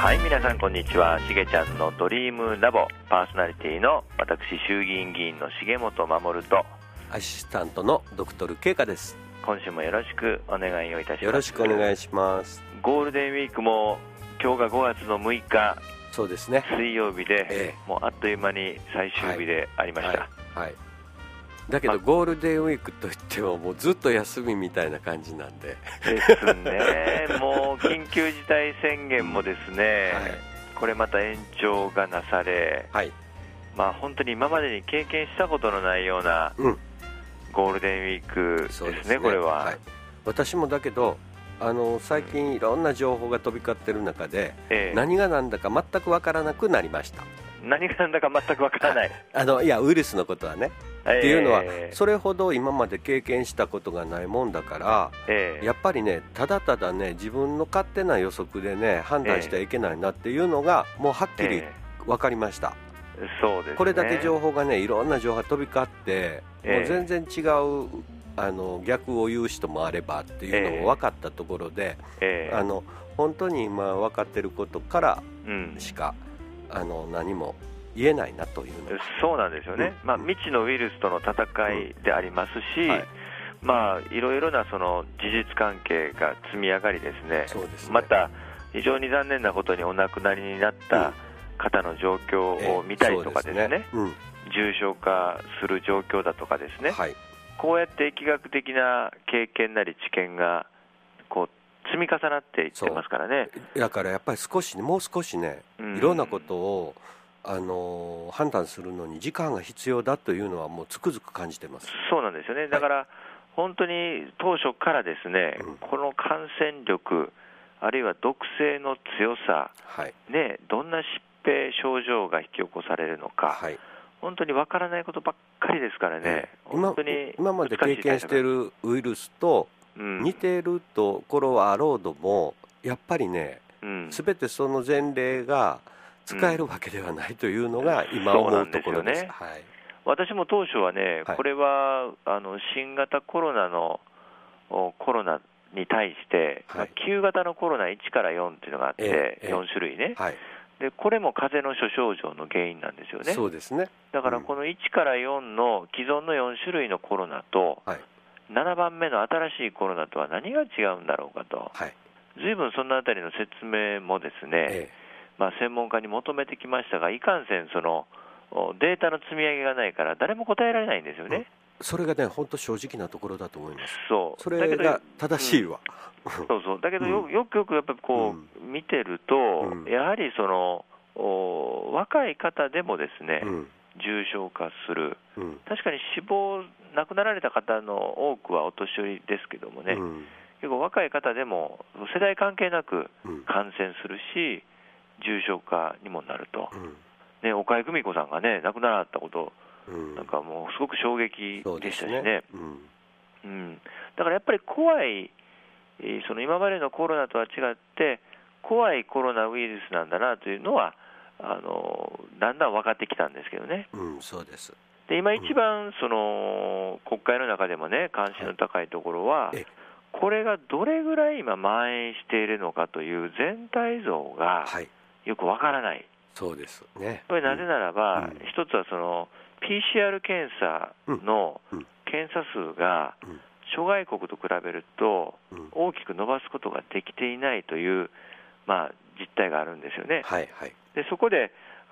はい、皆さんこんにちは。しげちゃんのドリームラボパーソナリティの私、衆議院議員の重本守とアシスタントのドクトル慶香です。 今週もよろしくお願いをいたします。 よろしくお願いします。 ゴールデンウィークも今日が5月の6日、 そうですね、 水曜日で、もうあっという間に最終日でありました。 はい、だけどゴールデンウィークといってももうずっと休みみたいな感じなんでですねもう緊急事態宣言もですね、これまた延長がなされ、本当に今までに経験したことのないような、ゴールデンウィークですね、これは。 私もだけど最近いろんな情報が飛び交ってる中で、何が何だか全く分からなくなりました。何が何だか全く分からないいやウイルスのことはね、っていうのはそれほど今まで経験したことがないもんだから、やっぱりねただただね自分の勝手な予測でね判断してはいけないなっていうのがもうはっきり分かりました。 そうですね、 これだけ情報がねいろんな情報が飛び交って、もう全然違う逆を言う人もあればっていうのも分かったところで、本当に今分かってることからしか、何も言えないなというの。 そうなんですよね、未知のウイルスとの戦いでありますし、いろいろなその事実関係が積み上がりですね、また非常に残念なことにお亡くなりになった方の状況を見たりとかですね、重症化する状況だとかですね、こうやって疫学的な経験なり知見がこう積み重なっていってますからね。 だからやっぱりもう少しね、いろんなことを判断するのに時間が必要だというのはもうつくづく感じてます。 そうなんですよね。だから本当に当初からですね、この感染力あるいは毒性の強さ、どんな疾病症状が引き起こされるのか、本当にわからないことばっかりですからね。本当に今まで経験しているウイルスと似ているところはあろうとも、やっぱりね、全てその前例が使えるわけではないというのが今思うところです。 私も当初はね、これは新型コロナのコロナに対して、旧型のコロナ1から4というのがあって、4種類ね、でこれも風邪の諸症状の原因なんですよね。 そうですね。 だからこの1から4の既存の4種類のコロナと、7番目の新しいコロナとは何が違うんだろうかと、随分そのあたりの説明もですね、専門家に求めてきましたが、いかんせんそのデータの積み上げがないから誰も答えられないんですよね。 それがね本当正直なところだと思います。 それが正しいわ。 だけどよくやっぱりこう見てると、やはりその若い方でもですね、重症化する、確かに死亡亡くなられた方の多くはお年寄りですけどもね、結構若い方でも世代関係なく感染するし、重症化にもなると、岡井久美子さんがね亡くなられたこと、なんかもうすごく衝撃でしたしね。だからやっぱり怖い、その今までのコロナとは違って怖いコロナウイルスなんだなというのはだんだん分かってきたんですけどね。 そうです。 で今一番その国会の中でもね関心の高いところは、これがどれぐらい今蔓延しているのかという全体像がよくわからない。 そうですね。 これなぜならば、一つはその PCR 検査の検査数が諸外国と比べると大きく伸ばすことができていないという、実態があるんですよね。でそこで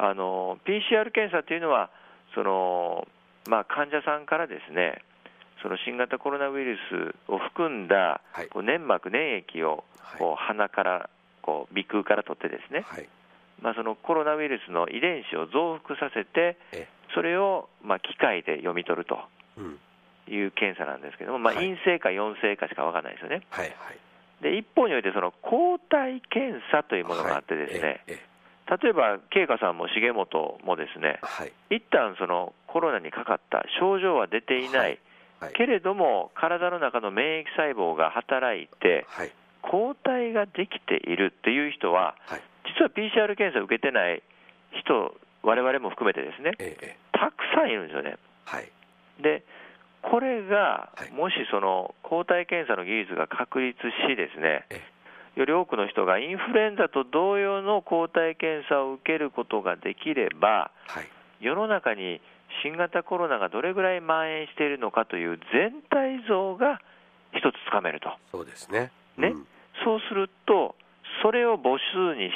PCR 検査というのはその、患者さんからですね、その新型コロナウイルスを含んだ粘膜粘液を鼻から鼻腔から取ってですね、そのコロナウイルスの遺伝子を増幅させて、それを機械で読み取るという検査なんですけども、陰性か陽性かしか分からないですよね。で一方においてその抗体検査というものがあってですね、例えば慶香さんも重本もですね、一旦そのコロナにかかった症状は出ていない、けれども体の中の免疫細胞が働いて、抗体ができているっていう人は、実は PCR 検査を受けてない人、我々も含めてですね、たくさんいるんですよね。でこれがもしその抗体検査の技術が確立しですね、 より多くの人がインフルエンザと同様の抗体検査を受けることができれば、はい、世の中に新型コロナがどれぐらい蔓延しているのかという全体像が一つつかめると。 そうですね。 そうすると、それを母数にして、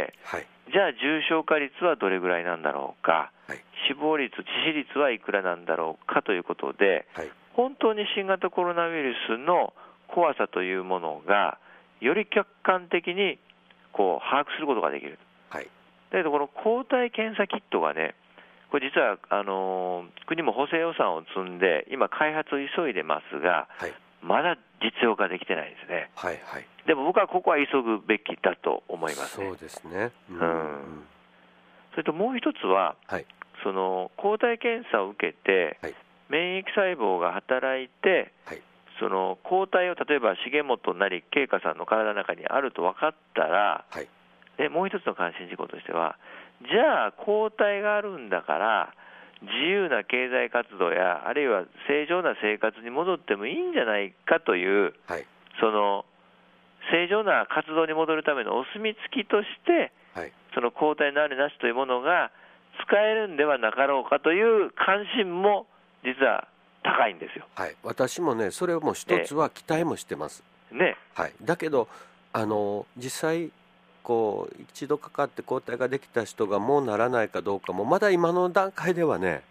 はい、じゃあ重症化率はどれぐらいなんだろうか、はい、死亡率、致死率はいくらなんだろうかということで、はい、本当に新型コロナウイルスの怖さというものがより客観的に把握することができる。はい、だけどこの抗体検査キットがね、これ実は国も補正予算を積んで今開発を急いでますが、はい、まだ実用化できてないんですね。はいはい、でも僕はここは急ぐべきだと思いますね。 そうですね。 それともう一つは、はい、その抗体検査を受けて、はい、免疫細胞が働いて、はい、その抗体を例えば重本なり慶香さんの体の中にあると分かったら、はい、でもう一つの関心事項としては、じゃあ抗体があるんだから自由な経済活動やあるいは正常な生活に戻ってもいいんじゃないかという、はい、その正常な活動に戻るためのお墨付きとして、はい、その抗体のあるなしというものが使えるんではなかろうかという関心も実は高いんですよ。 はい、私もね、それも一つは期待もしてます。はい、だけど実際一度かかって抗体ができた人がもうならないかどうかもまだ今の段階ではね、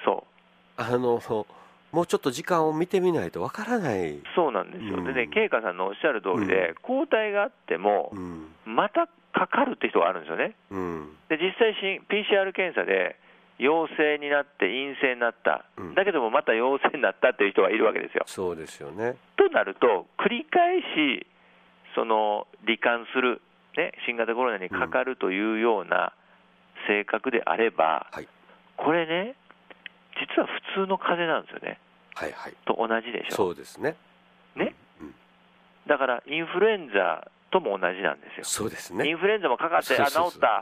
もうちょっと時間を見てみないとわからない。 そうなんですよ。でね、慶香さんのおっしゃる通りで、抗体があっても、またかかるって人があるんですよね。で実際PCR 検査で陽性になって陰性になった、だけどもまた陽性になったっていう人がいるわけですよ。 そうですよね。 となると繰り返し罹患する、新型コロナにかかるというような性格であれば、はい、これね、実は普通の風邪なんですよね。はいはい、と同じでしょ。 そうですね。 だからインフルエンザとも同じなんですよ。 そうですね。 インフルエンザもかかって、治った、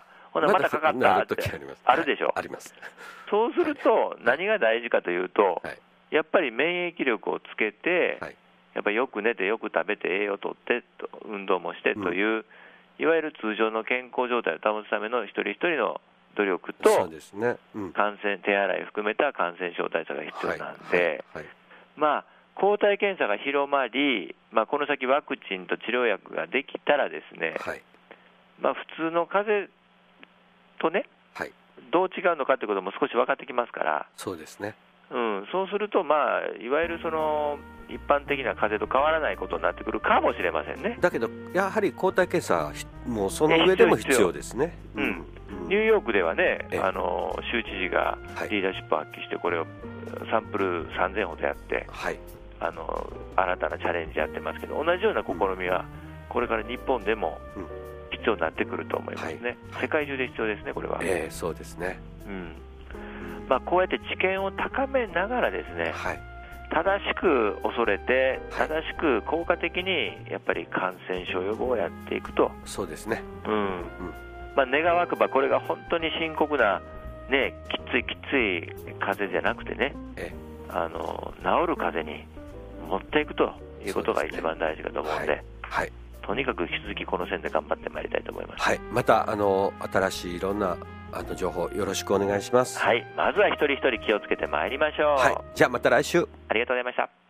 ほなまたかかったってあるでしょ。 あります。 そうすると何が大事かというと、やっぱり免疫力をつけて、やっぱりよく寝てよく食べて栄養をとって運動もしてという、いわゆる通常の健康状態を保つための一人一人の努力と、そうですね、感染手洗い含めた感染症対策が必要なんで、抗体検査が広まり、この先ワクチンと治療薬ができたらですね、普通の風邪とね、どう違うのかということも少し分かってきますから。そうですね。そうすると、いわゆる一般的な風邪と変わらないことになってくるかもしれませんね。 だけどやはり抗体検査もその上でも必要ですね。 ニューヨークではね、州知事がリーダーシップを発揮して、これをサンプル3000ほどやって、新たなチャレンジやってますけど、同じような試みはこれから日本でも必要になってくると思いますね。世界中で必要ですね、これは。 そうですね。 こうやって知見を高めながらですね、正しく恐れて正しく効果的にやっぱり感染症予防をやっていくと。 そうですね。 願わくばこれが本当に深刻な、きつい風邪じゃなくてね、治る風邪に持っていくということが一番大事かと思うので、とにかく引き続きこの線で頑張ってまいりたいと思います。 また新しいいろんな情報よろしくお願いします。 まずは一人一人気をつけてまいりましょう。 じゃあまた来週。 ありがとうございました。